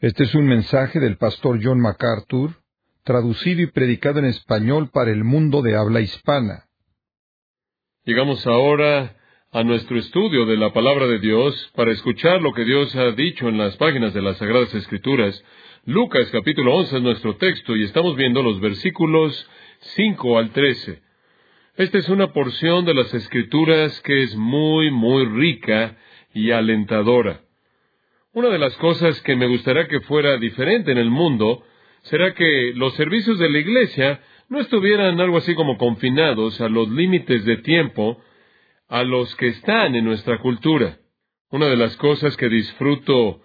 Este es un mensaje del pastor John MacArthur, traducido y predicado en español para el mundo de habla hispana. Llegamos ahora a nuestro estudio de la Palabra de Dios para escuchar lo que Dios ha dicho en las páginas de las Sagradas Escrituras. Lucas capítulo 11 es nuestro texto y estamos viendo los versículos 5 al 13. Esta es una porción de las Escrituras que es muy rica y alentadora. Una de las cosas que me gustaría que fuera diferente en el mundo será que los servicios de la iglesia no estuvieran algo así como confinados a los límites de tiempo a los que están en nuestra cultura. Una de las cosas que disfruto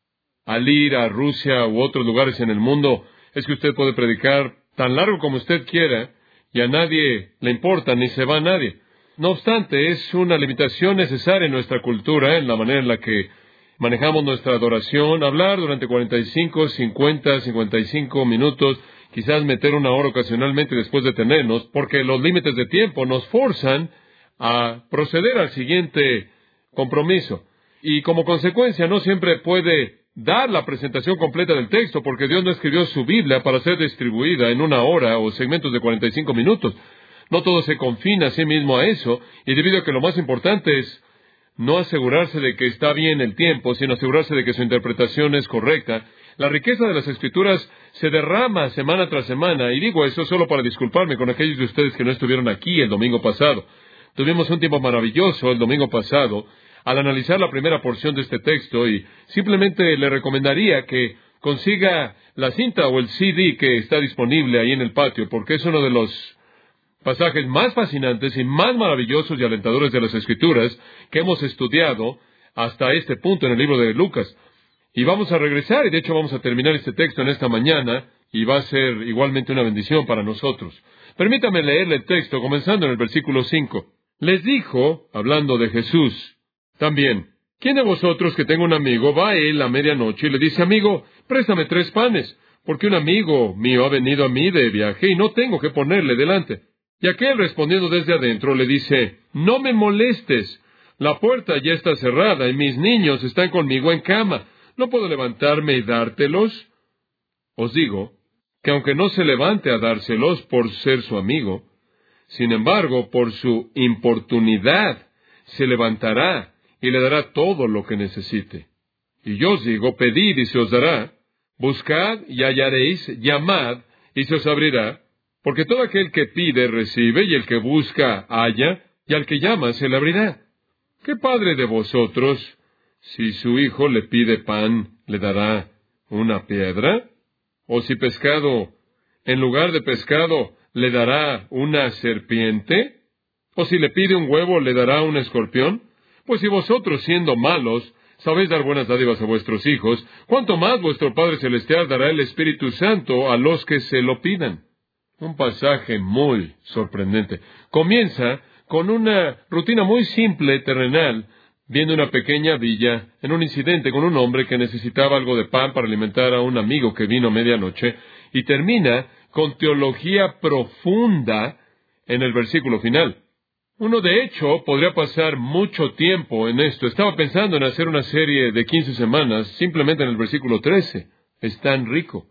al ir a Rusia u otros lugares en el mundo es que usted puede predicar tan largo como usted quiera y a nadie le importa ni se va a nadie. No obstante, es una limitación necesaria en nuestra cultura, en la manera en la que manejamos nuestra adoración, hablar durante 45, 50, 55 minutos, quizás meter una hora ocasionalmente y después detenernos, porque los límites de tiempo nos forzan a proceder al siguiente compromiso. Y como consecuencia no siempre puede dar la presentación completa del texto, porque Dios no escribió su Biblia para ser distribuida en una hora o segmentos de 45 minutos. No todo se confina a sí mismo a eso, y debido a que lo más importante es no asegurarse de que está bien el tiempo, sino asegurarse de que su interpretación es correcta. La riqueza de las Escrituras se derrama semana tras semana, y digo eso solo para disculparme con aquellos de ustedes que no estuvieron aquí el domingo pasado. Tuvimos un tiempo maravilloso el domingo pasado al analizar la primera porción de este texto, y simplemente le recomendaría que consiga la cinta o el CD que está disponible ahí en el patio, porque es uno de los pasajes más fascinantes y más maravillosos y alentadores de las Escrituras que hemos estudiado hasta este punto en el libro de Lucas. Y vamos a regresar, y de hecho vamos a terminar este texto en esta mañana, y va a ser igualmente una bendición para nosotros. Permítame leerle el texto, comenzando en el versículo 5. Les dijo, hablando de Jesús, también, ¿quién de vosotros que tenga un amigo va a él a medianoche y le dice, amigo, préstame 3 panes, porque un amigo mío ha venido a mí de viaje y no tengo que ponerle delante? Y aquel respondiendo desde adentro le dice, no me molestes, la puerta ya está cerrada y mis niños están conmigo en cama, ¿no puedo levantarme y dártelos? Os digo que aunque no se levante a dárselos por ser su amigo, sin embargo, por su importunidad se levantará y le dará todo lo que necesite. Y yo os digo, pedid y se os dará, buscad y hallaréis, llamad y se os abrirá, porque todo aquel que pide recibe, y el que busca halla, y al que llama se le abrirá. ¿Qué padre de vosotros, si su hijo le pide pan, le dará una piedra? ¿O si pescado, en lugar de pescado, le dará una serpiente? ¿O si le pide un huevo, le dará un escorpión? Pues si vosotros, siendo malos, sabéis dar buenas dádivas a vuestros hijos, ¿cuánto más vuestro Padre Celestial dará el Espíritu Santo a los que se lo pidan? Un pasaje muy sorprendente. Comienza con una rutina muy simple, terrenal, viendo una pequeña villa, en un incidente con un hombre que necesitaba algo de pan para alimentar a un amigo que vino a medianoche, y termina con teología profunda en el versículo final. Uno, de hecho, podría pasar mucho tiempo en esto. Estaba pensando en hacer una serie de 15 semanas, simplemente en el versículo 13. Es tan rico.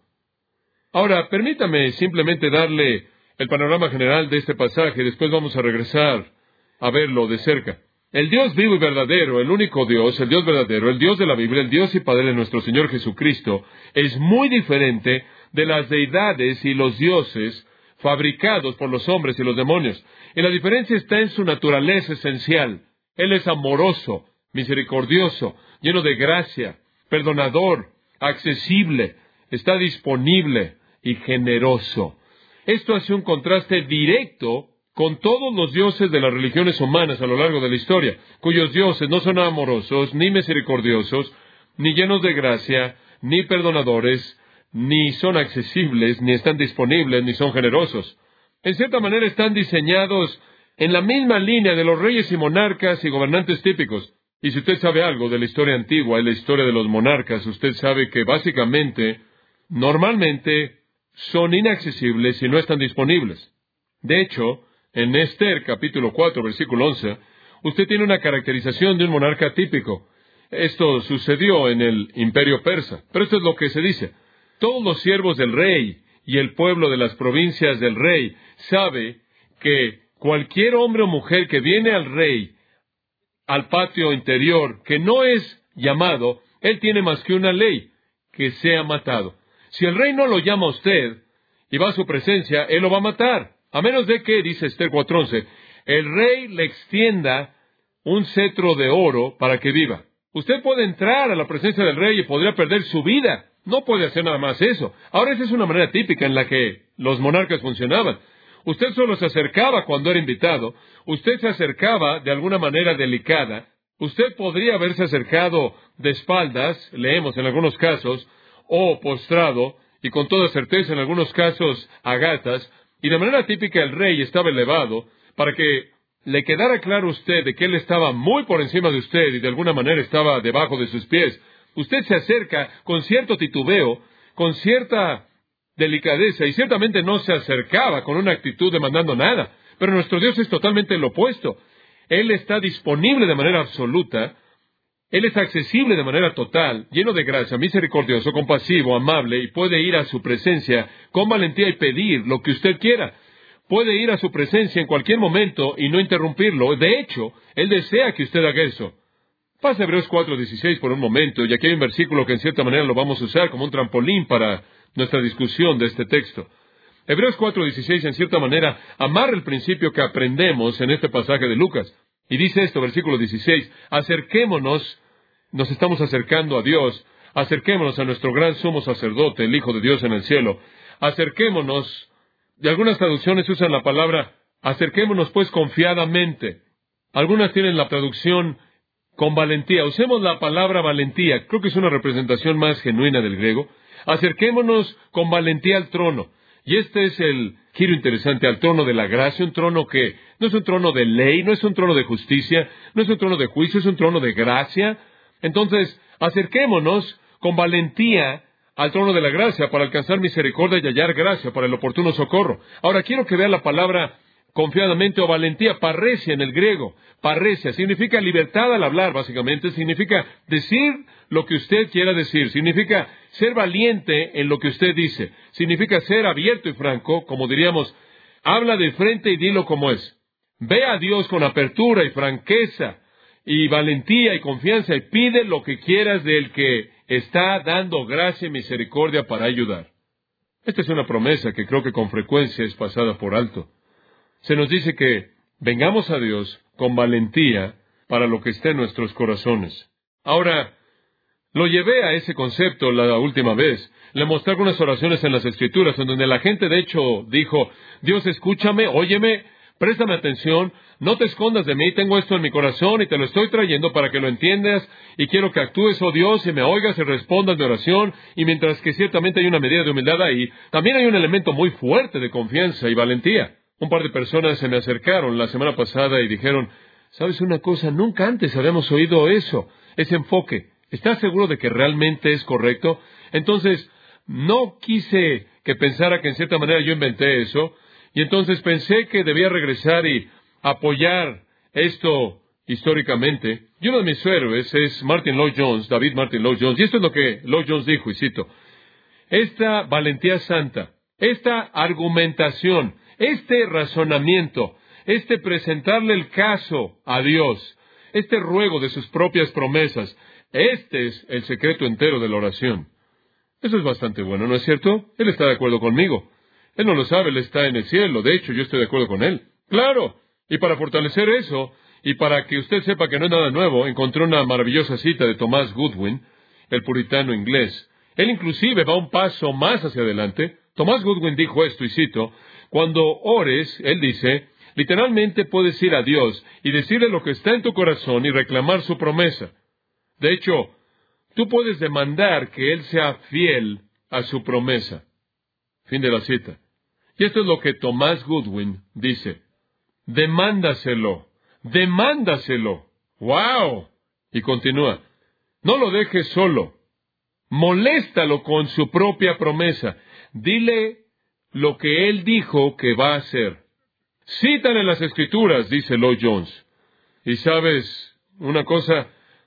Ahora, permítame simplemente darle el panorama general de este pasaje, después vamos a regresar a verlo de cerca. El Dios vivo y verdadero, el único Dios, el Dios verdadero, el Dios de la Biblia, el Dios y Padre de nuestro Señor Jesucristo, es muy diferente de las deidades y los dioses fabricados por los hombres y los demonios. Y la diferencia está en su naturaleza esencial. Él es amoroso, misericordioso, lleno de gracia, perdonador, accesible, está disponible y generoso. Esto hace un contraste directo con todos los dioses de las religiones humanas a lo largo de la historia, cuyos dioses no son amorosos, ni misericordiosos, ni llenos de gracia, ni perdonadores, ni son accesibles, ni están disponibles, ni son generosos. En cierta manera están diseñados en la misma línea de los reyes y monarcas y gobernantes típicos. Y si usted sabe algo de la historia antigua y la historia de los monarcas, usted sabe que básicamente, normalmente, son inaccesibles y no están disponibles. De hecho, en Esther capítulo 4, versículo 11, usted tiene una caracterización de un monarca típico. esto sucedió en el imperio persa. Pero esto es lo que se dice. Todos los siervos del rey y el pueblo de las provincias del rey sabe que cualquier hombre o mujer que viene al rey, al patio interior, que no es llamado, él tiene más que una ley, que sea matado. Si el rey no lo llama a usted y va a su presencia, él lo va a matar. A menos de que, dice Esther 4:11, el rey le extienda un cetro de oro para que viva. Usted puede entrar a la presencia del rey y podría perder su vida. No puede hacer nada más eso. Ahora, esa es una manera típica en la que los monarcas funcionaban. Usted solo se acercaba cuando era invitado. Usted se acercaba de alguna manera delicada. Usted podría haberse acercado de espaldas, leemos en algunos casos, o postrado, y con toda certeza en algunos casos a gatas, y de manera típica el rey estaba elevado para que le quedara claro a usted de que él estaba muy por encima de usted y de alguna manera estaba debajo de sus pies. Usted se acerca con cierto titubeo, con cierta delicadeza, y ciertamente no se acercaba con una actitud demandando nada. Pero nuestro Dios es totalmente lo opuesto. Él está disponible de manera absoluta. Él es accesible de manera total, lleno de gracia, misericordioso, compasivo, amable, y puede ir a su presencia con valentía y pedir lo que usted quiera. Puede ir a su presencia en cualquier momento y no interrumpirlo. De hecho, Él desea que usted haga eso. Pasa Hebreos 4:16 por un momento, y aquí hay un versículo que en cierta manera lo vamos a usar como un trampolín para nuestra discusión de este texto. Hebreos 4:16 en cierta manera amarra el principio que aprendemos en este pasaje de Lucas. Y dice esto, versículo 16, acerquémonos, nos estamos acercando a Dios, acerquémonos a nuestro gran sumo sacerdote, el Hijo de Dios en el cielo, acerquémonos, y algunas traducciones usan la palabra, acerquémonos pues confiadamente. Algunas tienen la traducción con valentía. Usemos la palabra valentía, creo que es una representación más genuina del griego. Acerquémonos con valentía al trono. Y este es el giro interesante, al trono de la gracia, un trono que no es un trono de ley, no es un trono de justicia, no es un trono de juicio, es un trono de gracia. Entonces, acerquémonos con valentía al trono de la gracia para alcanzar misericordia y hallar gracia para el oportuno socorro. Ahora, quiero que vean la palabra confiadamente o valentía, parresia en el griego. Parresia significa libertad al hablar, básicamente. Significa decir lo que usted quiera decir. Significa ser valiente en lo que usted dice. Significa ser abierto y franco, como diríamos, habla de frente y dilo como es. Ve a Dios con apertura y franqueza y valentía y confianza y pide lo que quieras del que está dando gracia y misericordia para ayudar. Esta es una promesa que creo que con frecuencia es pasada por alto. Se nos dice que vengamos a Dios con valentía para lo que esté en nuestros corazones. Ahora, lo llevé a ese concepto la última vez. Le mostré algunas oraciones en las Escrituras, en donde la gente de hecho dijo, Dios, escúchame, óyeme, préstame atención, no te escondas de mí, tengo esto en mi corazón y te lo estoy trayendo para que lo entiendas, y quiero que actúes, oh Dios, y me oigas y respondas mi oración, y mientras que ciertamente hay una medida de humildad ahí, también hay un elemento muy fuerte de confianza y valentía. Un par de personas se me acercaron la semana pasada y dijeron, ¿sabes una cosa? Nunca antes habíamos oído eso, ese enfoque. ¿Estás seguro de que realmente es correcto? Entonces, no quise que pensara que en cierta manera yo inventé eso, y entonces pensé que debía regresar y apoyar esto históricamente. Y uno de mis héroes es Martin Lloyd-Jones, David Martin Lloyd-Jones, y esto es lo que Lloyd-Jones dijo, y cito, esta valentía santa, esta argumentación, este razonamiento, este presentarle el caso a Dios, este ruego de sus propias promesas, este es el secreto entero de la oración. Eso es bastante bueno, ¿no es cierto? Él está de acuerdo conmigo. Él no lo sabe, él está en el cielo. De hecho, yo estoy de acuerdo con él. ¡Claro! Y para fortalecer eso, y para que usted sepa que no es nada nuevo, encontré una maravillosa cita de Thomas Goodwin, el puritano inglés. Él inclusive va un paso más hacia adelante. Thomas Goodwin dijo esto, y cito, cuando ores, él dice, literalmente puedes ir a Dios y decirle lo que está en tu corazón y reclamar su promesa. De hecho, tú puedes demandar que Él sea fiel a su promesa. Fin de la cita. Y esto es lo que Thomas Goodwin dice. Demándaselo. Demándaselo. ¡Wow! Y continúa. No lo dejes solo. Moléstalo con su propia promesa. Dile lo que Él dijo que va a hacer. Cítale las Escrituras, dice Lloyd-Jones. Y sabes, una cosa,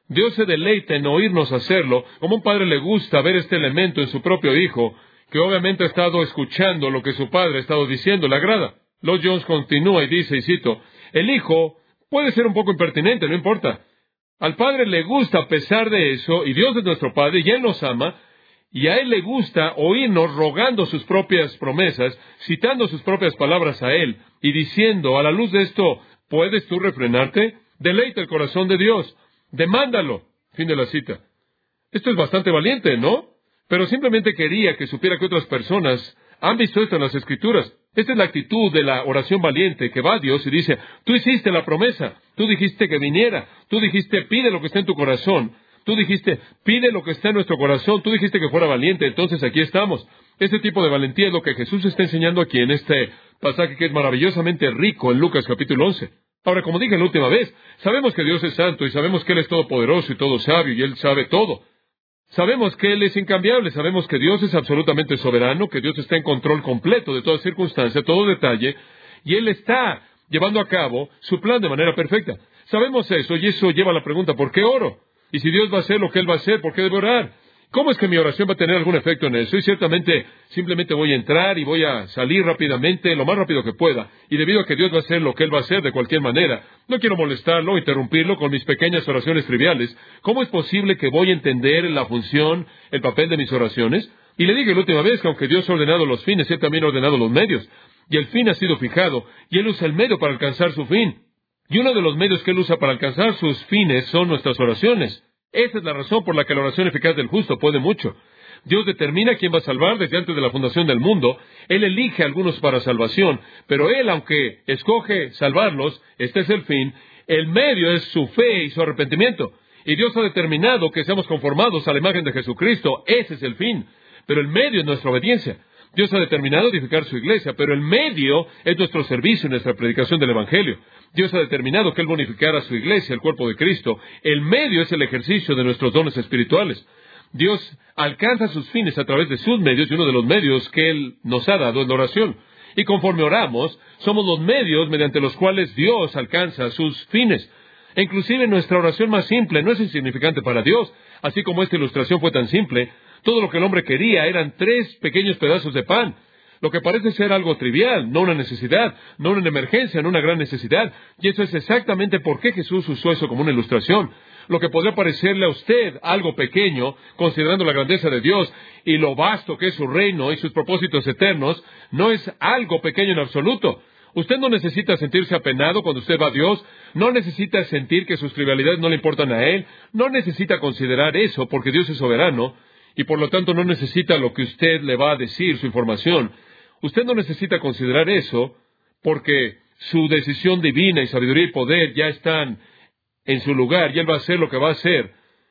Dios se deleita en oírnos hacerlo, como un padre le gusta ver este elemento en su propio hijo, que obviamente ha estado escuchando lo que su padre ha estado diciendo, le agrada. Lloyd Jones continúa y dice, y cito, el hijo puede ser un poco impertinente, no importa. Al padre le gusta a pesar de eso, y Dios es nuestro padre, y Él nos ama, y a Él le gusta oírnos rogando sus propias promesas, citando sus propias palabras a Él, y diciendo, a la luz de esto, ¿puedes tú refrenarte? Deleita el corazón de Dios. Demándalo. Fin de la cita. Esto es bastante valiente, ¿no? Pero simplemente quería que supiera que otras personas han visto esto en las Escrituras. Esta es la actitud de la oración valiente, que va a Dios y dice, tú hiciste la promesa, tú dijiste que viniera, tú dijiste, pide lo que está en tu corazón, tú dijiste, pide lo que está en nuestro corazón, tú dijiste que fuera valiente, entonces aquí estamos. Este tipo de valentía es lo que Jesús está enseñando aquí en este pasaje que es maravillosamente rico en Lucas capítulo 11. Ahora, como dije la última vez, sabemos que Dios es santo y sabemos que Él es todopoderoso y todo sabio y Él sabe todo. Sabemos que Él es incambiable, sabemos que Dios es absolutamente soberano, que Dios está en control completo de toda circunstancia, todo detalle, y Él está llevando a cabo su plan de manera perfecta. Sabemos eso, y eso lleva a la pregunta, ¿por qué oro? Y si Dios va a hacer lo que Él va a hacer, ¿por qué debo orar? ¿Cómo es que mi oración va a tener algún efecto en eso? Y ciertamente, simplemente voy a entrar y voy a salir rápidamente, lo más rápido que pueda. Y debido a que Dios va a hacer lo que Él va a hacer de cualquier manera, no quiero molestarlo o interrumpirlo con mis pequeñas oraciones triviales. ¿Cómo es posible que voy a entender la función, el papel de mis oraciones? Y le dije la última vez que aunque Dios ha ordenado los fines, Él también ha ordenado los medios. Y el fin ha sido fijado, y Él usa el medio para alcanzar su fin. Y uno de los medios que Él usa para alcanzar sus fines son nuestras oraciones. Esa es la razón por la que la oración eficaz del justo puede mucho. Dios determina quién va a salvar desde antes de la fundación del mundo. Él elige a algunos para salvación, pero Él, aunque escoge salvarlos, este es el fin, el medio es su fe y su arrepentimiento. Y Dios ha determinado que seamos conformados a la imagen de Jesucristo. Ese es el fin. Pero el medio es nuestra obediencia. Dios ha determinado edificar su iglesia, pero el medio es nuestro servicio y nuestra predicación del Evangelio. Dios ha determinado que Él bonificara a su iglesia, el cuerpo de Cristo. El medio es el ejercicio de nuestros dones espirituales. Dios alcanza sus fines a través de sus medios, y uno de los medios que Él nos ha dado es la oración. Y conforme oramos, somos los medios mediante los cuales Dios alcanza sus fines. E inclusive nuestra oración más simple no es insignificante para Dios, así como esta ilustración fue tan simple. Todo lo que el hombre quería eran 3 pequeños pedazos de pan. Lo que parece ser algo trivial, no una necesidad, no una emergencia, no una gran necesidad. Y eso es exactamente por qué Jesús usó eso como una ilustración. Lo que podría parecerle a usted algo pequeño, considerando la grandeza de Dios y lo vasto que es su reino y sus propósitos eternos, no es algo pequeño en absoluto. Usted no necesita sentirse apenado cuando usted va a Dios, no necesita sentir que sus trivialidades no le importan a Él, no necesita considerar eso porque Dios es soberano. Y por lo tanto no necesita lo que usted le va a decir, su información. Usted no necesita considerar eso porque su decisión divina y sabiduría y poder ya están en su lugar y Él va a hacer lo que va a hacer.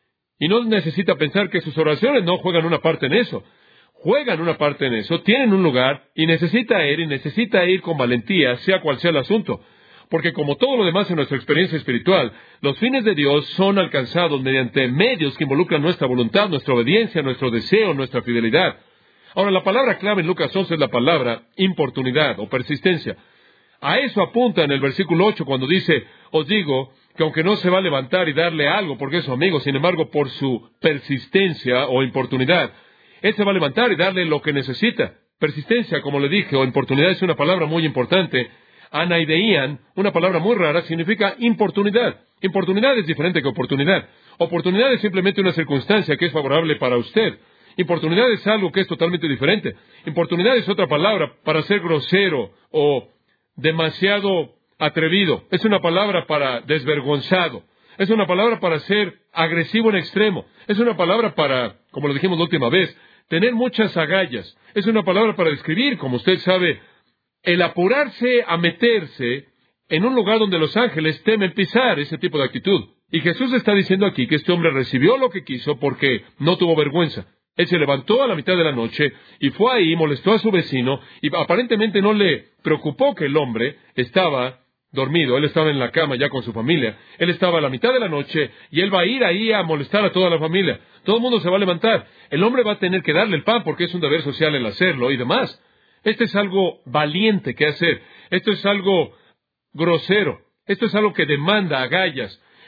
Y no necesita pensar que sus oraciones no juegan una parte en eso. Juegan una parte en eso, tienen un lugar y necesita ir con valentía, sea cual sea el asunto. Porque como todo lo demás en nuestra experiencia espiritual, los fines de Dios son alcanzados mediante medios que involucran nuestra voluntad, nuestra obediencia, nuestro deseo, nuestra fidelidad. Ahora, la palabra clave en Lucas 11 es la palabra importunidad o persistencia. A eso apunta en el versículo 8 cuando dice, os digo que aunque no se va a levantar y darle algo porque es su amigo, sin embargo, por su persistencia o importunidad, Él se va a levantar y darle lo que necesita. Persistencia, como le dije, o importunidad es una palabra muy importante. Anaideían, una palabra muy rara, significa importunidad. Importunidad es diferente que oportunidad. Oportunidad es simplemente una circunstancia que es favorable para usted. Importunidad es algo que es totalmente diferente. Importunidad es otra palabra para ser grosero o demasiado atrevido. Es una palabra para desvergonzado. Es una palabra para ser agresivo en extremo. Es una palabra para, como lo dijimos la última vez, tener muchas agallas. Es una palabra para describir, como usted sabe, el apurarse a meterse en un lugar donde los ángeles temen pisar, ese tipo de actitud. Y Jesús está diciendo aquí que este hombre recibió lo que quiso porque no tuvo vergüenza. Él se levantó a la mitad de la noche y fue ahí, molestó a su vecino y aparentemente no le preocupó que el hombre estaba dormido. Él estaba en la cama ya con su familia. Él estaba a la mitad de la noche y él va a ir ahí a molestar a toda la familia. Todo el mundo se va a levantar. El hombre va a tener que darle el pan porque es un deber social el hacerlo y demás. Esto es algo valiente que hacer. Esto es algo grosero. Esto es algo que demanda agallas.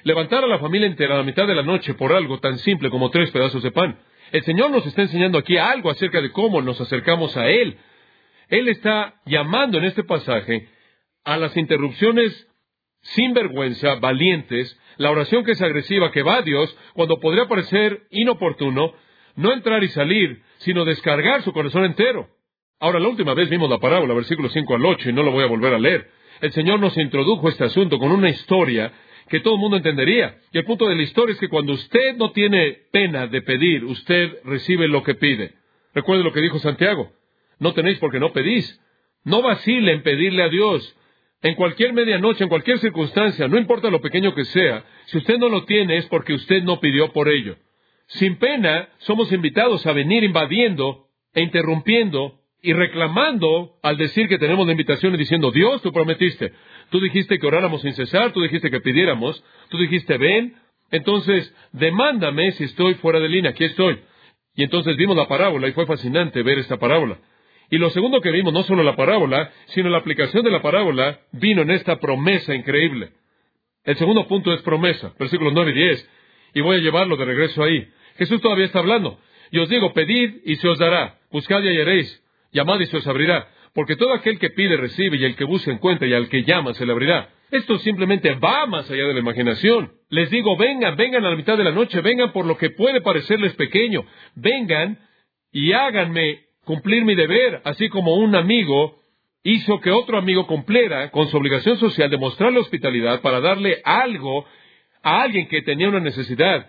levantar a la familia entera a la mitad de la noche por algo tan simple como 3 pedazos de pan. El Señor nos está enseñando aquí algo acerca de cómo nos acercamos a Él. Él está llamando en este pasaje a las interrupciones sin vergüenza, valientes, la oración que es agresiva, que va a Dios, cuando podría parecer inoportuno, no entrar y salir, sino descargar su corazón entero. Ahora, la última vez vimos la parábola, versículos 5 al 8, y no lo voy a volver a leer. El Señor nos introdujo este asunto con una historia que todo el mundo entendería. Y el punto de la historia es que cuando usted no tiene pena de pedir, usted recibe lo que pide. Recuerde lo que dijo Santiago. No tenéis porque no pedís. No vacile en pedirle a Dios. En cualquier medianoche, en cualquier circunstancia, no importa lo pequeño que sea, si usted no lo tiene es porque usted no pidió por ello. Sin pena, somos invitados a venir invadiendo e interrumpiendo y reclamando al decir que tenemos la invitación y diciendo, Dios, tú prometiste, tú dijiste que oráramos sin cesar, tú dijiste que pidiéramos, tú dijiste, ven, entonces demándame si estoy fuera de línea, aquí estoy. Y entonces vimos la parábola y fue fascinante ver esta parábola. Y lo segundo que vimos, no solo la parábola, sino la aplicación de la parábola, vino en esta promesa increíble. El segundo punto es promesa, versículos 9 y 10, y voy a llevarlo de regreso ahí. Jesús todavía está hablando. Y os digo, pedid y se os dará, buscad y hallaréis, llamad y se os abrirá, porque todo aquel que pide recibe, y el que busca encuentra, y al que llama se le abrirá. Esto simplemente va más allá de la imaginación. Les digo, vengan, vengan a la mitad de la noche, vengan por lo que puede parecerles pequeño, vengan y háganme cumplir mi deber, así como un amigo hizo que otro amigo cumpliera con su obligación social de mostrarle hospitalidad para darle algo a alguien que tenía una necesidad.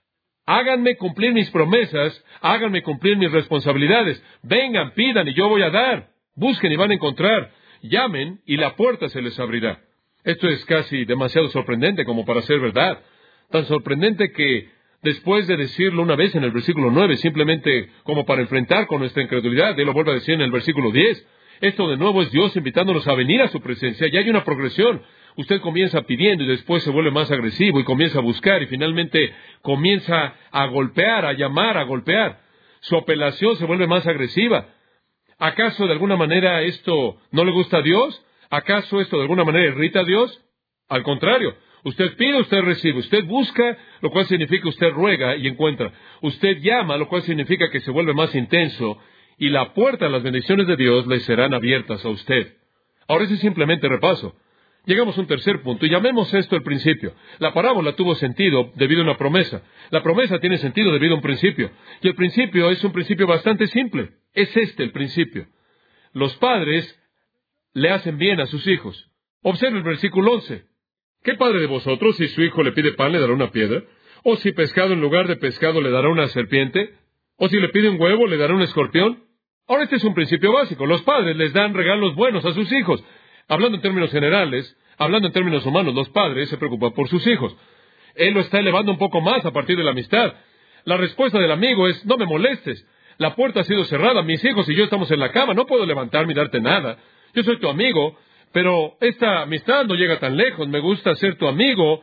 Háganme cumplir mis promesas, háganme cumplir mis responsabilidades. Vengan, pidan y yo voy a dar. Busquen y van a encontrar. Llamen y la puerta se les abrirá. Esto es casi demasiado sorprendente como para ser verdad. Tan sorprendente que después de decirlo una vez en el versículo 9, simplemente como para enfrentar con nuestra incredulidad, Él lo vuelve a decir en el versículo 10. Esto de nuevo es Dios invitándonos a venir a su presencia. Y hay una progresión. Usted comienza pidiendo y después se vuelve más agresivo y comienza a buscar y finalmente comienza a golpear, a llamar, a golpear. Su apelación se vuelve más agresiva. ¿Acaso de alguna manera esto no le gusta a Dios? ¿Acaso esto de alguna manera irrita a Dios? Al contrario, usted pide, usted recibe. Usted busca, lo cual significa usted ruega y encuentra. Usted llama, lo cual significa que se vuelve más intenso y la puerta a las bendiciones de Dios le serán abiertas a usted. Ahora ese es simplemente repaso. Llegamos a un tercer punto y llamemos esto el principio. La parábola tuvo sentido debido a una promesa. La promesa tiene sentido debido a un principio. Y el principio es un principio bastante simple. Es el principio. Los padres le hacen bien a sus hijos. Observe el versículo 11. ¿Qué padre de vosotros, si su hijo le pide pan, le dará una piedra? ¿O si pescado en lugar de pescado le dará una serpiente? ¿O si le pide un huevo, le dará un escorpión? Ahora este es un principio básico. Los padres les dan regalos buenos a sus hijos. Hablando en términos generales, hablando en términos humanos, los padres se preocupan por sus hijos. Él lo está elevando un poco más a partir de la amistad. La respuesta del amigo es, no me molestes. La puerta ha sido cerrada, mis hijos y yo estamos en la cama, no puedo levantarme y darte nada. Yo soy tu amigo, pero esta amistad no llega tan lejos. Me gusta ser tu amigo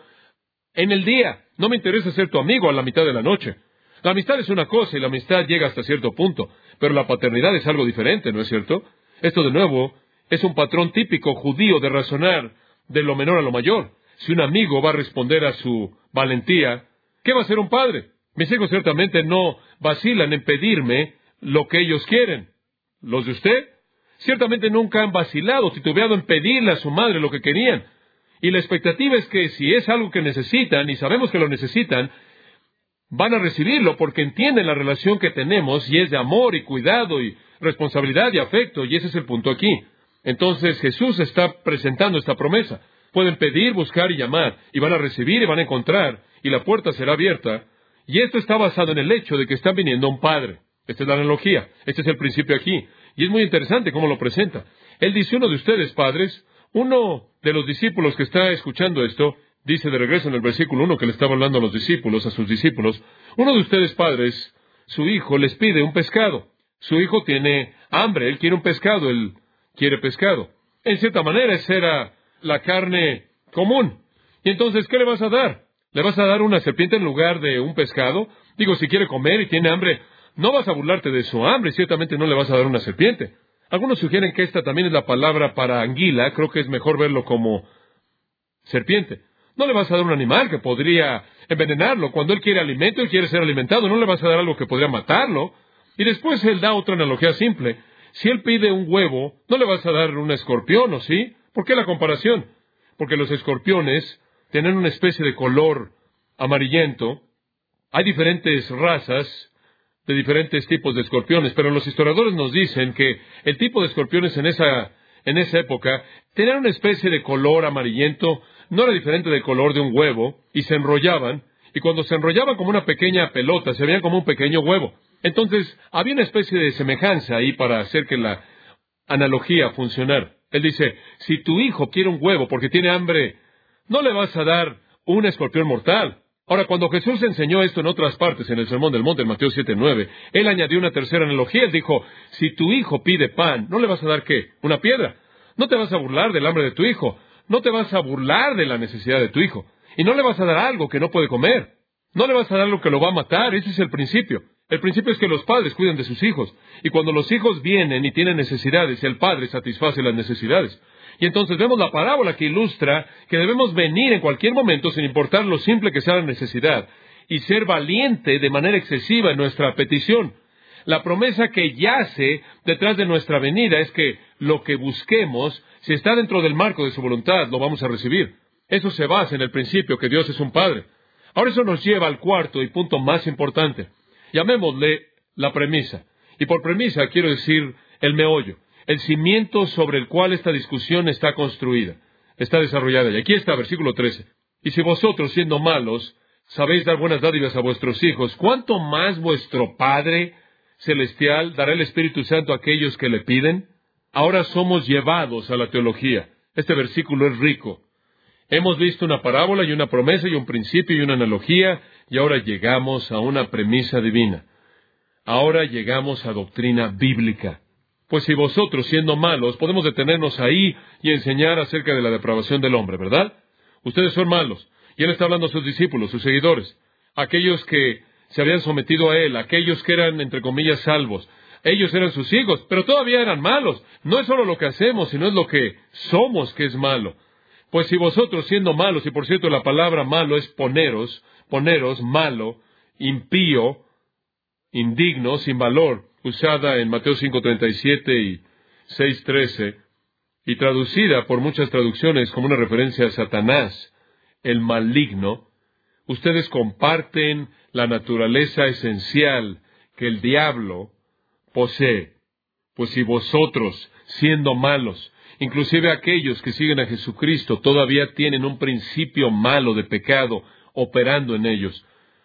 en el día. No me interesa ser tu amigo a la mitad de la noche. La amistad es una cosa y la amistad llega hasta cierto punto, pero la paternidad es algo diferente, ¿no es cierto? Esto de nuevo es un patrón típico judío de razonar de lo menor a lo mayor. Si un amigo va a responder a su valentía, ¿qué va a hacer un padre? Mis hijos ciertamente no vacilan en pedirme lo que ellos quieren. ¿Los de usted? Ciertamente nunca han vacilado, titubeado en pedirle a su madre lo que querían. Y la expectativa es que si es algo que necesitan, y sabemos que lo necesitan, van a recibirlo porque entienden la relación que tenemos y es de amor y cuidado y responsabilidad y afecto, y ese es el punto aquí. Entonces Jesús está presentando esta promesa. Pueden pedir, buscar y llamar, y van a recibir y van a encontrar, y la puerta será abierta. Y esto está basado en el hecho de que está viniendo un padre. Esta es la analogía, este es el principio aquí. Y es muy interesante cómo lo presenta. Él dice, uno de ustedes, padres, uno de los discípulos que está escuchando esto, dice de regreso en el versículo 1 que le estaba hablando a los discípulos, a sus discípulos, uno de ustedes, padres, su hijo les pide un pescado. Su hijo tiene hambre, él quiere un pescado, él quiere pescado. En cierta manera, esa era la carne común. Y entonces, ¿qué le vas a dar? ¿Le vas a dar una serpiente en lugar de un pescado? Digo, si quiere comer y tiene hambre, no vas a burlarte de su hambre, y ciertamente no le vas a dar una serpiente. Algunos sugieren que esta también es la palabra para anguila, creo que es mejor verlo como serpiente. No le vas a dar un animal que podría envenenarlo. Cuando él quiere alimento, él quiere ser alimentado. No le vas a dar algo que podría matarlo. Y después él da otra analogía simple. Si él pide un huevo, no le vas a dar un escorpión, ¿o sí? ¿Por qué la comparación? Porque los escorpiones tienen una especie de color amarillento. Hay diferentes razas de diferentes tipos de escorpiones, pero los historiadores nos dicen que el tipo de escorpiones en esa época tenían una especie de color amarillento, no era diferente del color de un huevo, y se enrollaban, y cuando se enrollaban como una pequeña pelota, se veían como un pequeño huevo. Entonces, había una especie de semejanza ahí para hacer que la analogía funcionara. Él dice, si tu hijo quiere un huevo porque tiene hambre, no le vas a dar un escorpión mortal. Ahora, cuando Jesús enseñó esto en otras partes, en el Sermón del Monte, en Mateo 7:9, Él añadió una tercera analogía. Él dijo, si tu hijo pide pan, ¿no le vas a dar qué? Una piedra. No te vas a burlar del hambre de tu hijo. No te vas a burlar de la necesidad de tu hijo. Y no le vas a dar algo que no puede comer. No le vas a dar lo que lo va a matar. Ese es el principio. El principio es que los padres cuiden de sus hijos. Y cuando los hijos vienen y tienen necesidades, el padre satisface las necesidades. Y entonces vemos la parábola que ilustra que debemos venir en cualquier momento, sin importar lo simple que sea la necesidad, y ser valiente de manera excesiva en nuestra petición. La promesa que yace detrás de nuestra venida es que lo que busquemos, si está dentro del marco de su voluntad, lo vamos a recibir. Eso se basa en el principio que Dios es un Padre. Ahora eso nos lleva al cuarto y punto más importante. Llamémosle la premisa. Y por premisa quiero decir el meollo, el cimiento sobre el cual esta discusión está construida, está desarrollada. Y aquí está, versículo 13. Y si vosotros, siendo malos, sabéis dar buenas dádivas a vuestros hijos, ¿cuánto más vuestro Padre Celestial dará el Espíritu Santo a aquellos que le piden? Ahora somos llevados a la teología. Este versículo es rico. Hemos visto una parábola y una promesa y un principio y una analogía, y ahora llegamos a una premisa divina. Ahora llegamos a doctrina bíblica. Pues si vosotros, siendo malos, podemos detenernos ahí y enseñar acerca de la depravación del hombre, ¿verdad? Ustedes son malos. Y Él está hablando a sus discípulos, sus seguidores, aquellos que se habían sometido a Él, aquellos que eran, entre comillas, salvos. Ellos eran sus hijos, pero todavía eran malos. No es solo lo que hacemos, sino es lo que somos que es malo. Pues si vosotros, siendo malos, y por cierto la palabra malo es poneros, malo, impío, indigno, sin valor, usada en Mateo 5:37 y 6:13, y traducida por muchas traducciones como una referencia a Satanás, el maligno, ustedes comparten la naturaleza esencial que el diablo posee. Pues si vosotros, siendo malos, inclusive aquellos que siguen a Jesucristo, todavía tienen un principio malo de pecado operando en ellos,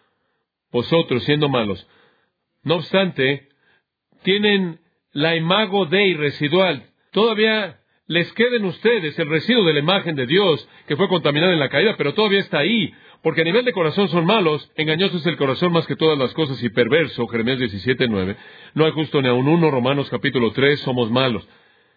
vosotros, siendo malos, no obstante, tienen la imago Dei residual. Todavía les queda en ustedes el residuo de la imagen de Dios que fue contaminada en la caída, pero todavía está ahí, porque a nivel de corazón son malos. Engañoso es el corazón más que todas las cosas y perverso, Jeremías 17:9. No hay justo ni aun uno, Romanos capítulo 3, somos malos.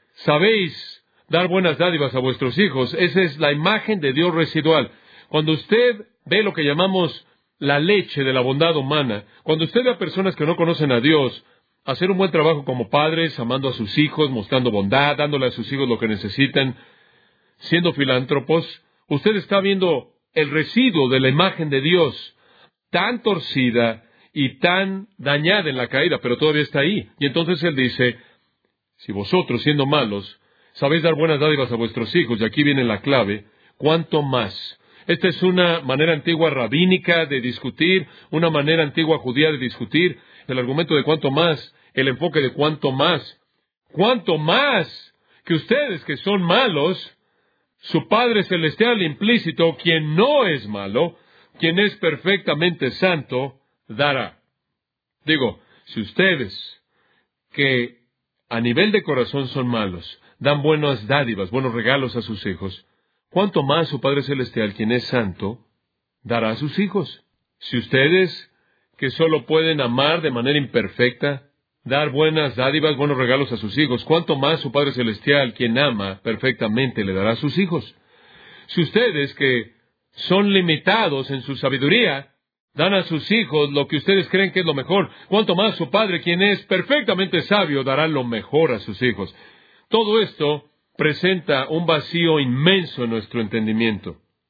Sabéis dar buenas dádivas a vuestros hijos. Esa es la imagen de Dios residual. Cuando usted ve lo que llamamos la leche de la bondad humana, cuando usted ve a personas que no conocen a Dios hacer un buen trabajo como padres, amando a sus hijos, mostrando bondad, dándole a sus hijos lo que necesitan, siendo filántropos, usted está viendo el residuo de la imagen de Dios, tan torcida y tan dañada en la caída, pero todavía está ahí. Y entonces Él dice, si vosotros, siendo malos, sabéis dar buenas dádivas a vuestros hijos, y aquí viene la clave, ¿cuánto más? Esta es una manera antigua rabínica de discutir, una manera antigua judía de discutir, el argumento de cuánto más, el enfoque de cuánto más. Cuánto más que ustedes que son malos, su Padre Celestial implícito, quien no es malo, quien es perfectamente santo, dará. Digo, si ustedes que a nivel de corazón son malos, dan buenas dádivas, buenos regalos a sus hijos, ¿cuánto más su Padre Celestial, quien es santo, dará a sus hijos? Si ustedes, que solo pueden amar de manera imperfecta, dar buenas dádivas, buenos regalos a sus hijos, ¿cuánto más su Padre Celestial, quien ama perfectamente, le dará a sus hijos? Si ustedes, que son limitados en su sabiduría, dan a sus hijos lo que ustedes creen que es lo mejor, ¿cuánto más su Padre, quien es perfectamente sabio, dará lo mejor a sus hijos? Todo esto presenta un vacío inmenso en nuestro entendimiento.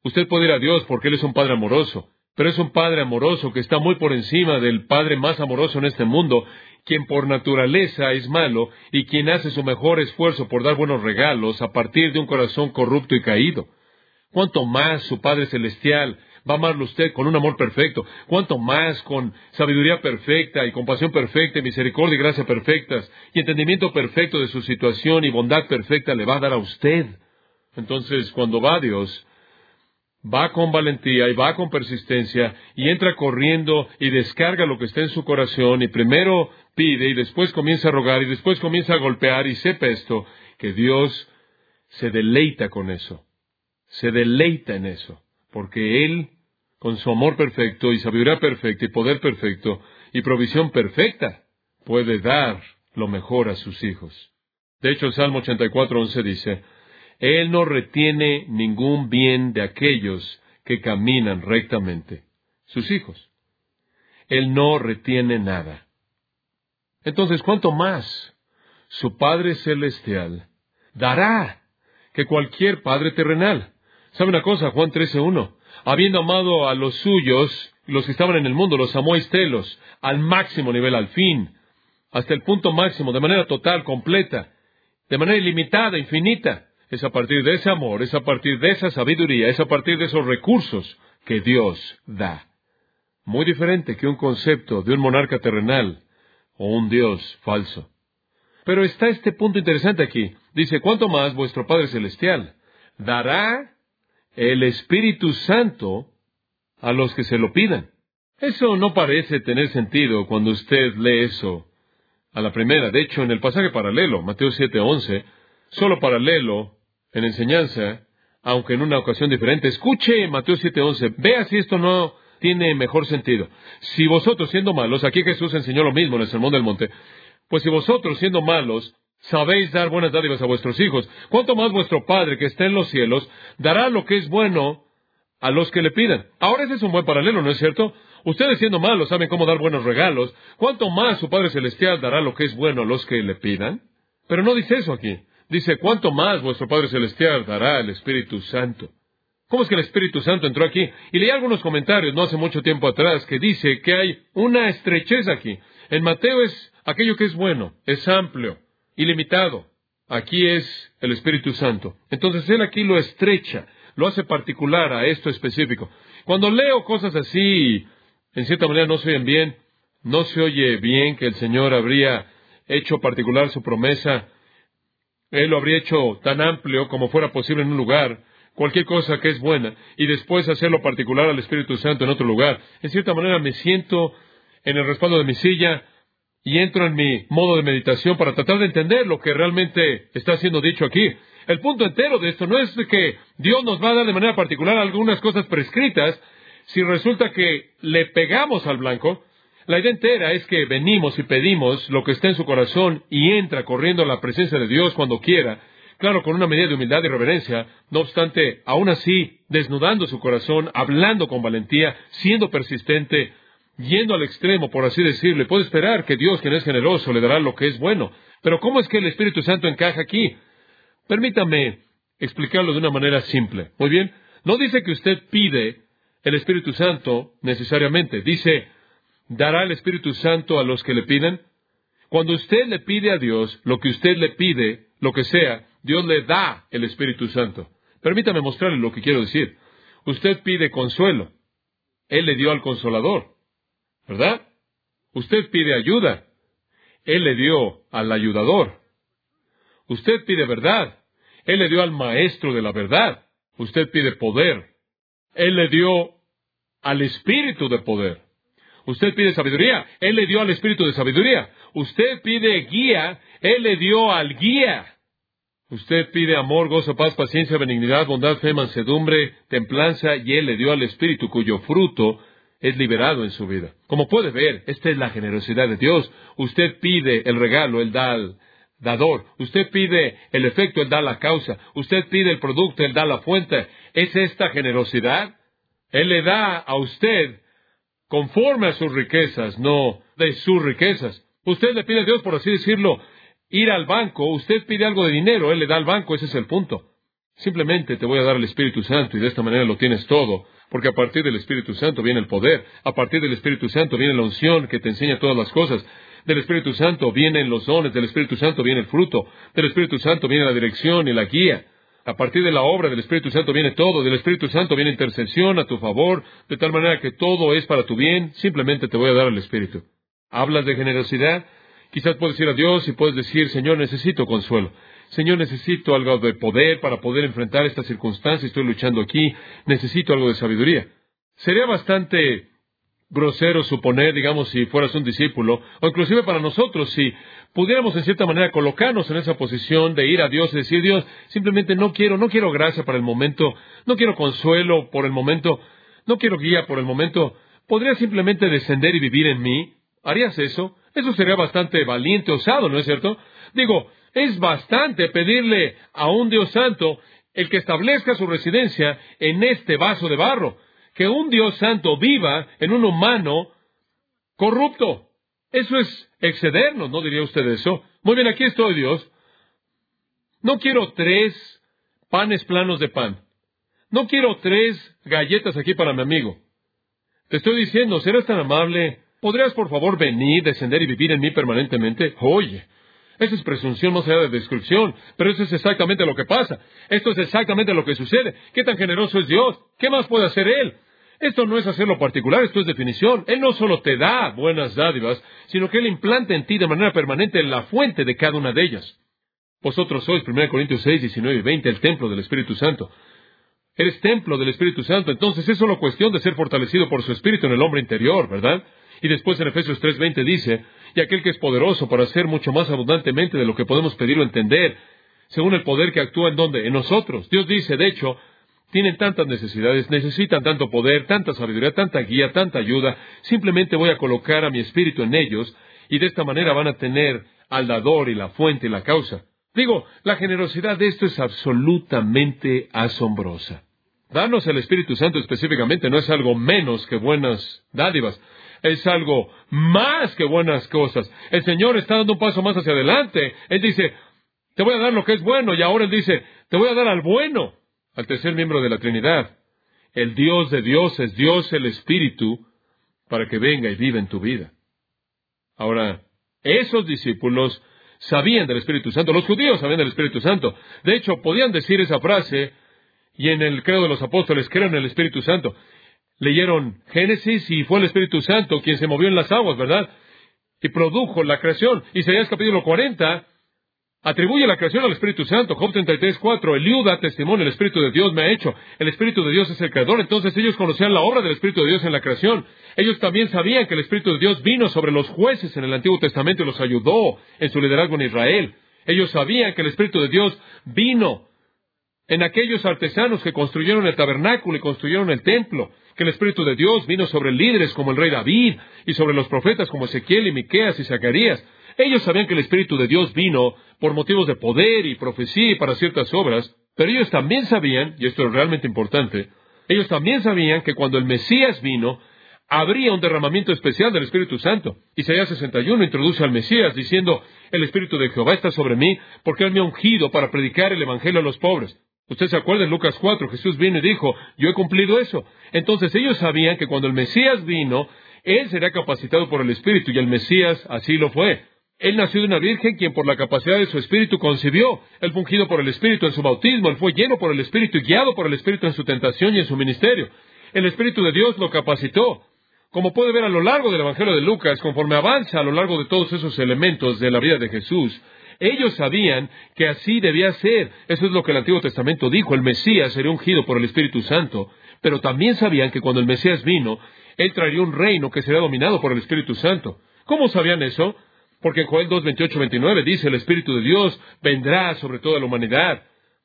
Usted puede ir a Dios porque Él es un Padre amoroso, pero es un Padre amoroso que está muy por encima del Padre más amoroso en este mundo, quien por naturaleza es malo y quien hace su mejor esfuerzo por dar buenos regalos a partir de un corazón corrupto y caído. ¿Cuánto más su Padre Celestial va a amarlo usted con un amor perfecto? ¿Cuánto más con sabiduría perfecta y compasión perfecta y misericordia y gracia perfectas y entendimiento perfecto de su situación y bondad perfecta le va a dar a usted? Entonces, cuando va a Dios, va con valentía y va con persistencia y entra corriendo y descarga lo que está en su corazón y primero pide y después comienza a rogar y después comienza a golpear y sepa esto, que Dios se deleita con eso. Se deleita en eso, porque Él, con su amor perfecto y sabiduría perfecta y poder perfecto y provisión perfecta, puede dar lo mejor a sus hijos. De hecho, el Salmo 84:11 dice, Él no retiene ningún bien de aquellos que caminan rectamente, sus hijos. Él no retiene nada. Entonces, ¿cuánto más su Padre Celestial dará que cualquier Padre terrenal? ¿Sabe una cosa? Juan 13:1. Habiendo amado a los suyos, los que estaban en el mundo, los amó a estelos, al máximo nivel, al fin, hasta el punto máximo, de manera total, completa, de manera ilimitada, infinita. Es a partir de ese amor, es a partir de esa sabiduría, es a partir de esos recursos que Dios da. Muy diferente que un concepto de un monarca terrenal o un Dios falso. Pero está este punto interesante aquí. Dice, ¿cuánto más vuestro Padre Celestial dará el Espíritu Santo a los que se lo pidan? Eso no parece tener sentido cuando usted lee eso a la primera. De hecho, en el pasaje paralelo, Mateo 7:11, solo paralelo en enseñanza, aunque en una ocasión diferente. Escuche Mateo 7:11. Vea si esto no tiene mejor sentido. Si vosotros siendo malos, aquí Jesús enseñó lo mismo en el Sermón del Monte, pues si vosotros siendo malos sabéis dar buenas dádivas a vuestros hijos, ¿cuánto más vuestro Padre que está en los cielos dará lo que es bueno a los que le pidan? Ahora ese es un buen paralelo, ¿no es cierto? Ustedes siendo malos saben cómo dar buenos regalos, ¿cuánto más su Padre Celestial dará lo que es bueno a los que le pidan? Pero no dice eso aquí. Dice, ¿cuánto más vuestro Padre Celestial dará el Espíritu Santo? ¿Cómo es que el Espíritu Santo entró aquí? Y leí algunos comentarios no hace mucho tiempo atrás que dice que hay una estrechez aquí. En Mateo es aquello que es bueno, es amplio, ilimitado. Aquí es el Espíritu Santo. Entonces Él aquí lo estrecha, lo hace particular a esto específico. Cuando leo cosas así, en cierta manera no se oyen bien, no se oye bien que el Señor habría hecho particular su promesa. Él lo habría hecho tan amplio como fuera posible en un lugar, cualquier cosa que es buena, y después hacerlo particular al Espíritu Santo en otro lugar. En cierta manera me siento en el respaldo de mi silla y entro en mi modo de meditación para tratar de entender lo que realmente está siendo dicho aquí. El punto entero de esto no es de que Dios nos va a dar de manera particular algunas cosas prescritas si resulta que le pegamos al blanco. La idea entera es que venimos y pedimos lo que está en su corazón y entra corriendo a la presencia de Dios cuando quiera, claro, con una medida de humildad y reverencia, no obstante, aún así, desnudando su corazón, hablando con valentía, siendo persistente, yendo al extremo, por así decirlo. Puede esperar que Dios, quien es generoso, le dará lo que es bueno. Pero ¿cómo es que el Espíritu Santo encaja aquí? Permítame explicarlo de una manera simple. Muy bien, no dice que usted pide el Espíritu Santo necesariamente. Dice, ¿dará el Espíritu Santo a los que le pidan? Cuando usted le pide a Dios lo que usted le pide, lo que sea, Dios le da el Espíritu Santo. Permítame mostrarle lo que quiero decir. Usted pide consuelo. Él le dio al Consolador, ¿verdad? Usted pide ayuda. Él le dio al ayudador. Usted pide verdad. Él le dio al Maestro de la verdad. Usted pide poder. Él le dio al Espíritu de poder. Usted pide sabiduría. Él le dio al Espíritu de sabiduría. Usted pide guía. Él le dio al guía. Usted pide amor, gozo, paz, paciencia, benignidad, bondad, fe, mansedumbre, templanza, y Él le dio al Espíritu cuyo fruto es liberado en su vida. Como puede ver, esta es la generosidad de Dios. Usted pide el regalo, Él da al dador. Usted pide el efecto, Él da la causa. Usted pide el producto, Él da la fuente. ¿Es esta generosidad? Él le da a usted conforme a sus riquezas, no de sus riquezas. Usted le pide a Dios, por así decirlo, ir al banco. Usted pide algo de dinero, Él le da al banco. Ese es el punto. Simplemente te voy a dar el Espíritu Santo y de esta manera lo tienes todo, porque a partir del Espíritu Santo viene el poder, a partir del Espíritu Santo viene la unción que te enseña todas las cosas, del Espíritu Santo vienen los dones, del Espíritu Santo viene el fruto, del Espíritu Santo viene la dirección y la guía. A partir de la obra del Espíritu Santo viene todo, del Espíritu Santo viene intercesión a tu favor, de tal manera que todo es para tu bien. Simplemente te voy a dar el Espíritu. ¿Hablas de generosidad? Quizás puedes ir a Dios y puedes decir, Señor, necesito consuelo. Señor, necesito algo de poder para poder enfrentar esta circunstancia. Estoy luchando aquí. Necesito algo de sabiduría. Sería bastante grosero suponer, digamos, si fueras un discípulo, o inclusive para nosotros, si pudiéramos en cierta manera colocarnos en esa posición de ir a Dios y decir, Dios, simplemente no quiero gracia para el momento, no quiero consuelo por el momento, no quiero guía por el momento. ¿Podrías simplemente descender y vivir en mí? ¿Harías eso? Eso sería bastante valiente, osado, ¿no es cierto? Digo, es bastante pedirle a un Dios santo el que establezca su residencia en este vaso de barro. Que un Dios santo viva en un humano corrupto. Eso es excedernos, ¿no diría usted eso? Muy bien, aquí estoy, Dios. No quiero 3 panes planos de pan. No quiero 3 galletas aquí para mi amigo. Te estoy diciendo, ¿serás tan amable? ¿Podrías, por favor, venir, descender y vivir en mí permanentemente? Oye, eso es presunción más allá de descripción, pero eso es exactamente lo que pasa. Esto es exactamente lo que sucede. ¿Qué tan generoso es Dios? ¿Qué más puede hacer Él? Esto no es hacerlo particular, esto es definición. Él no solo te da buenas dádivas, sino que Él implanta en ti de manera permanente la fuente de cada una de ellas. Vosotros sois, 1 Corintios 6, 19 y 20, el templo del Espíritu Santo. Eres templo del Espíritu Santo, entonces es solo cuestión de ser fortalecido por su Espíritu en el hombre interior, ¿verdad? Y después en Efesios 3:20 dice, y aquel que es poderoso para hacer mucho más abundantemente de lo que podemos pedir o entender, según el poder que actúa en donde, en nosotros. Dios dice, de hecho, tienen tantas necesidades, necesitan tanto poder, tanta sabiduría, tanta guía, tanta ayuda. Simplemente voy a colocar a mi Espíritu en ellos y de esta manera van a tener al dador y la fuente y la causa. Digo, la generosidad de esto es absolutamente asombrosa. Darnos el Espíritu Santo específicamente no es algo menos que buenas dádivas. Es algo más que buenas cosas. El Señor está dando un paso más hacia adelante. Él dice, te voy a dar lo que es bueno. Y ahora Él dice, te voy a dar al bueno, al tercer miembro de la Trinidad. El Dios de dioses, Dios el Espíritu, para que venga y viva en tu vida. Ahora, esos discípulos sabían del Espíritu Santo. Los judíos sabían del Espíritu Santo. De hecho, podían decir esa frase, y en el credo de los apóstoles, creo en el Espíritu Santo. Leyeron Génesis y fue el Espíritu Santo quien se movió en las aguas, ¿verdad? Y produjo la creación. Isaías capítulo 40 atribuye la creación al Espíritu Santo. Job 33:4, Eliú da testimonio, el Espíritu de Dios me ha hecho. El Espíritu de Dios es el creador. Entonces ellos conocían la obra del Espíritu de Dios en la creación. Ellos también sabían que el Espíritu de Dios vino sobre los jueces en el Antiguo Testamento y los ayudó en su liderazgo en Israel. Ellos sabían que el Espíritu de Dios vino en aquellos artesanos que construyeron el tabernáculo y construyeron el templo, que el Espíritu de Dios vino sobre líderes como el rey David y sobre los profetas como Ezequiel y Miqueas y Zacarías. Ellos sabían que el Espíritu de Dios vino por motivos de poder y profecía y para ciertas obras, pero ellos también sabían, y esto es realmente importante, ellos también sabían que cuando el Mesías vino, habría un derramamiento especial del Espíritu Santo. Isaías 61 introduce al Mesías diciendo, el Espíritu de Jehová está sobre mí porque Él me ha ungido para predicar el Evangelio a los pobres. Usted se acuerda en Lucas 4, Jesús vino y dijo, yo he cumplido eso. Entonces ellos sabían que cuando el Mesías vino, Él sería capacitado por el Espíritu, y el Mesías así lo fue. Él nació de una virgen quien por la capacidad de su Espíritu concibió. Él fue ungido por el Espíritu en su bautismo, Él fue lleno por el Espíritu y guiado por el Espíritu en su tentación y en su ministerio. El Espíritu de Dios lo capacitó. Como puede ver a lo largo del Evangelio de Lucas, conforme avanza a lo largo de todos esos elementos de la vida de Jesús, ellos sabían que así debía ser. Eso es lo que el Antiguo Testamento dijo. El Mesías sería ungido por el Espíritu Santo. Pero también sabían que cuando el Mesías vino, Él traería un reino que sería dominado por el Espíritu Santo. ¿Cómo sabían eso? Porque en Joel 2, 28, 29 dice, el Espíritu de Dios vendrá sobre toda la humanidad.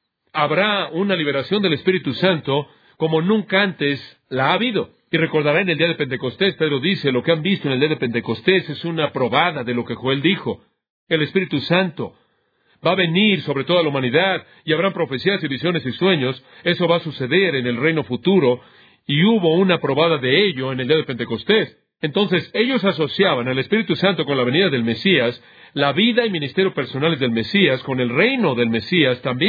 Habrá una liberación del Espíritu Santo como nunca antes la ha habido. Y recordará en el día de Pentecostés, Pedro dice, lo que han visto en el día de Pentecostés es una probada de lo que Joel dijo. El Espíritu Santo va a venir sobre toda la humanidad y habrán profecías y visiones y sueños. Eso va a suceder en el reino futuro y hubo una probada de ello en el día de Pentecostés. Entonces ellos asociaban al Espíritu Santo con la venida del Mesías, la vida y ministerio personales del Mesías, con el reino del Mesías también.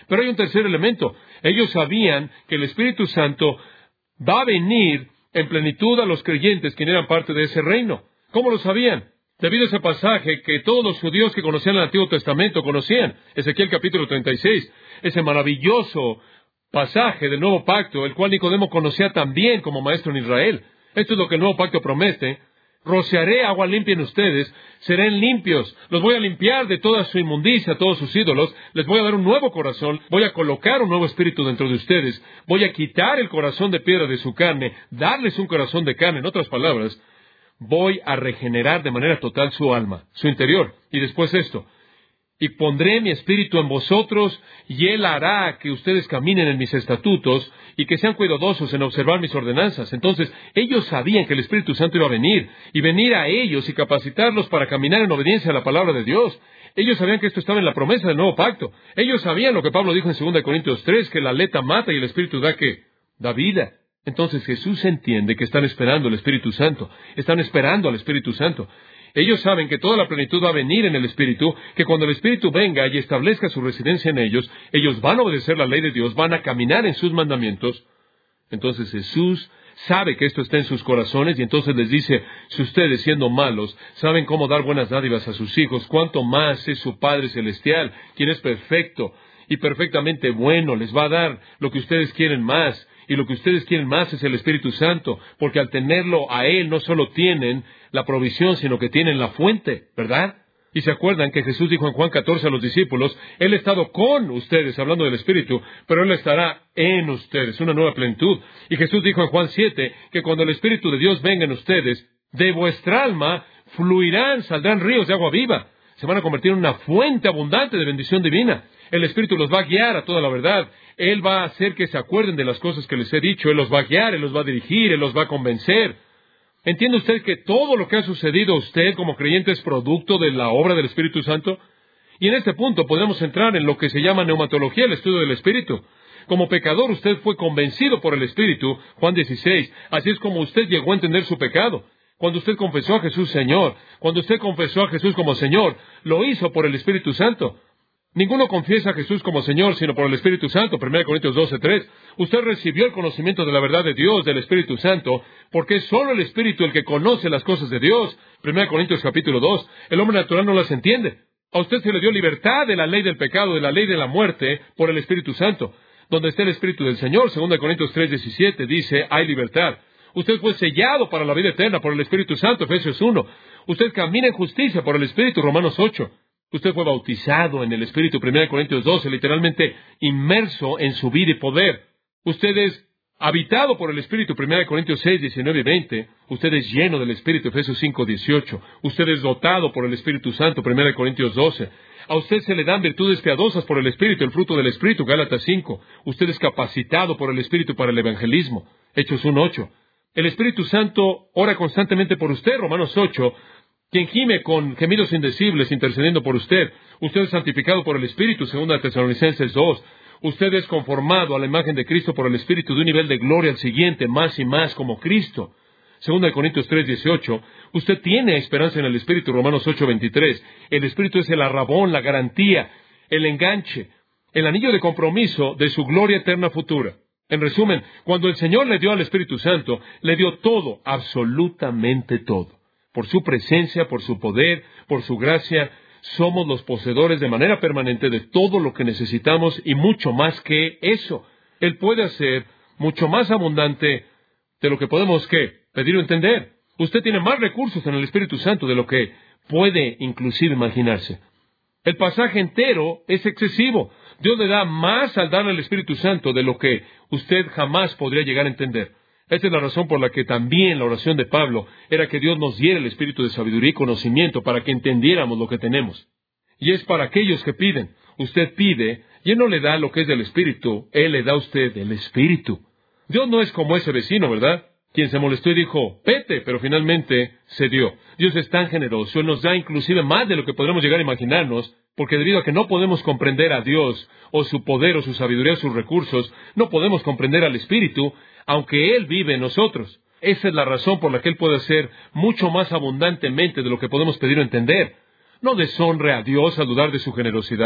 Pero hay un tercer elemento. Ellos sabían que el Espíritu Santo va a venir en plenitud a los creyentes que eran parte de ese reino. ¿Cómo lo sabían? Debido a ese pasaje que todos los judíos que conocían el Antiguo Testamento conocían. Ezequiel capítulo 36. Ese maravilloso pasaje del Nuevo Pacto, el cual Nicodemo conocía también como maestro en Israel. Esto es lo que el Nuevo Pacto promete. Rociaré agua limpia en ustedes, serán limpios, los voy a limpiar de toda su inmundicia, todos sus ídolos, les voy a dar un nuevo corazón, voy a colocar un nuevo espíritu dentro de ustedes, voy a quitar el corazón de piedra de su carne, darles un corazón de carne, en otras palabras, voy a regenerar de manera total su alma, su interior. Y después esto, y pondré mi espíritu en vosotros, y Él hará que ustedes caminen en mis estatutos, y que sean cuidadosos en observar mis ordenanzas. Entonces, ellos sabían que el Espíritu Santo iba a venir a ellos y capacitarlos para caminar en obediencia a la palabra de Dios. Ellos sabían que esto estaba en la promesa del nuevo pacto. Ellos sabían lo que Pablo dijo en 2 Corintios 3, que la letra mata y el Espíritu da ¿qué? Da vida. Entonces Jesús entiende que están esperando el Espíritu Santo. Están esperando al Espíritu Santo. Ellos saben que toda la plenitud va a venir en el Espíritu, que cuando el Espíritu venga y establezca su residencia en ellos, ellos van a obedecer la ley de Dios, van a caminar en sus mandamientos. Entonces Jesús sabe que esto está en sus corazones y entonces les dice, si ustedes siendo malos saben cómo dar buenas dádivas a sus hijos, cuánto más es su Padre Celestial, quien es perfecto y perfectamente bueno, les va a dar lo que ustedes quieren más. Y lo que ustedes quieren más es el Espíritu Santo, porque al tenerlo a Él no solo tienen la provisión, sino que tienen la fuente, ¿verdad? Y se acuerdan que Jesús dijo en Juan 14 a los discípulos, Él ha estado con ustedes, hablando del Espíritu, pero Él estará en ustedes, una nueva plenitud. Y Jesús dijo en Juan 7, que cuando el Espíritu de Dios venga en ustedes, de vuestra alma saldrán ríos de agua viva. Se van a convertir en una fuente abundante de bendición divina. El Espíritu los va a guiar a toda la verdad. Él va a hacer que se acuerden de las cosas que les he dicho. Él los va a guiar, Él los va a dirigir, Él los va a convencer. ¿Entiende usted que todo lo que ha sucedido a usted como creyente es producto de la obra del Espíritu Santo? Y en este punto podemos entrar en lo que se llama neumatología, el estudio del Espíritu. Como pecador usted fue convencido por el Espíritu, Juan 16. Así es como usted llegó a entender su pecado. Cuando usted confesó a Jesús Señor, cuando usted confesó a Jesús como Señor, lo hizo por el Espíritu Santo. Ninguno confiesa a Jesús como Señor, sino por el Espíritu Santo. 1 Corintios 12:3. Usted recibió el conocimiento de la verdad de Dios, del Espíritu Santo, porque es solo el Espíritu el que conoce las cosas de Dios. 1 Corintios capítulo 2. El hombre natural no las entiende. A usted se le dio libertad de la ley del pecado, de la ley de la muerte, por el Espíritu Santo. Donde está el Espíritu del Señor, 2 Corintios 3:17, dice, hay libertad. Usted fue sellado para la vida eterna por el Espíritu Santo, Efesios 1. Usted camina en justicia por el Espíritu, Romanos 8. Usted fue bautizado en el Espíritu, 1 Corintios 12, literalmente inmerso en su vida y poder. Usted es habitado por el Espíritu, 1 Corintios 6, 19 y 20. Usted es lleno del Espíritu, Efesios 5, 18. Usted es dotado por el Espíritu Santo, 1 Corintios 12. A usted se le dan virtudes piadosas por el Espíritu, el fruto del Espíritu, Gálatas 5. Usted es capacitado por el Espíritu para el evangelismo, Hechos 1, 8. El Espíritu Santo ora constantemente por usted, Romanos 8, quien gime con gemidos indecibles intercediendo por usted. Usted es santificado por el Espíritu, 2 Tesalonicenses 2. Usted es conformado a la imagen de Cristo por el Espíritu de un nivel de gloria al siguiente, más y más como Cristo. 2 Corintios 3, 18. Usted tiene esperanza en el Espíritu, Romanos 8, 23. El Espíritu es el arrabón, la garantía, el enganche, el anillo de compromiso de su gloria eterna futura. En resumen, cuando el Señor le dio al Espíritu Santo, le dio todo, absolutamente todo. Por su presencia, por su poder, por su gracia, somos los poseedores de manera permanente de todo lo que necesitamos y mucho más que eso. Él puede hacer mucho más abundante de lo que podemos, pedir o entender. Usted tiene más recursos en el Espíritu Santo de lo que puede inclusive imaginarse. El pasaje entero es excesivo. Dios le da más al darle al Espíritu Santo de lo que usted jamás podría llegar a entender. Esta es la razón por la que también la oración de Pablo era que Dios nos diera el espíritu de sabiduría y conocimiento para que entendiéramos lo que tenemos. Y es para aquellos que piden. Usted pide y Él no le da lo que es del Espíritu, Él le da a usted el Espíritu. Dios no es como ese vecino, ¿verdad? Quien se molestó y dijo, vete, pero finalmente se dio. Dios es tan generoso, Él nos da inclusive más de lo que podremos llegar a imaginarnos, porque debido a que no podemos comprender a Dios, o su poder, o su sabiduría, o sus recursos, no podemos comprender al Espíritu, aunque Él vive en nosotros. Esa es la razón por la que Él puede hacer mucho más abundantemente de lo que podemos pedir o entender. No deshonre a Dios al dudar de su generosidad.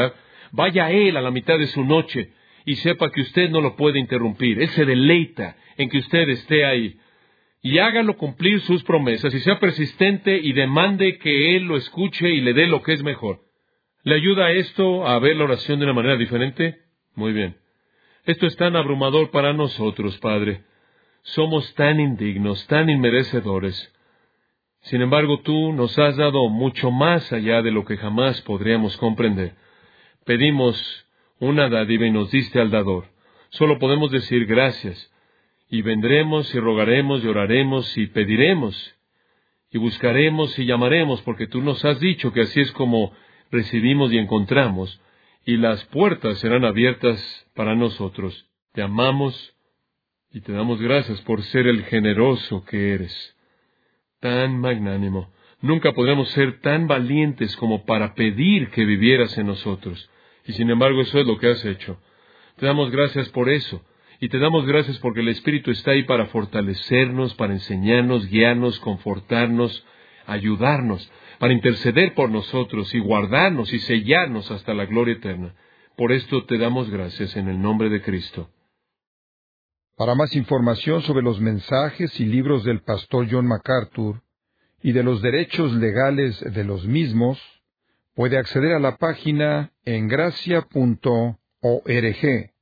Vaya a Él a la mitad de su noche y sepa que usted no lo puede interrumpir. Él se deleita en que usted esté ahí. Y hágalo cumplir sus promesas y sea persistente y demande que Él lo escuche y le dé lo que es mejor. ¿Le ayuda esto a ver la oración de una manera diferente? Muy bien. Esto es tan abrumador para nosotros, Padre. Somos tan indignos, tan inmerecedores. Sin embargo, tú nos has dado mucho más allá de lo que jamás podríamos comprender. Pedimos una dádiva y nos diste al dador. Solo podemos decir gracias. Y vendremos y rogaremos y oraremos y pediremos. Y buscaremos y llamaremos, porque tú nos has dicho que así es como recibimos y encontramos. Y las puertas serán abiertas para nosotros. Te amamos y te damos gracias por ser el generoso que eres. Tan magnánimo. Nunca podremos ser tan valientes como para pedir que vivieras en nosotros. Y sin embargo eso es lo que has hecho. Te damos gracias por eso. Y te damos gracias porque el Espíritu está ahí para fortalecernos, para enseñarnos, guiarnos, confortarnos, ayudarnos, para interceder por nosotros y guardarnos y sellarnos hasta la gloria eterna. Por esto te damos gracias en el nombre de Cristo. Para más información sobre los mensajes y libros del pastor John MacArthur y de los derechos legales de los mismos, puede acceder a la página en gracia.org.